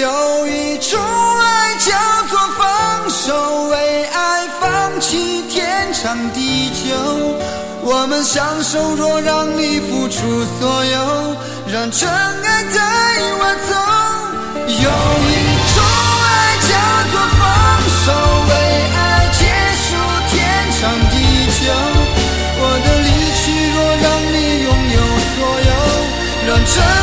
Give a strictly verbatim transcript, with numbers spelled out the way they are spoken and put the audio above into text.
有一种爱叫做放手，为爱放弃天长地久。我们相守，若让你付出所有，让真爱带我走。有一种爱叫做放手，为爱结束天长地久。我的离去，若让你拥有所有，让真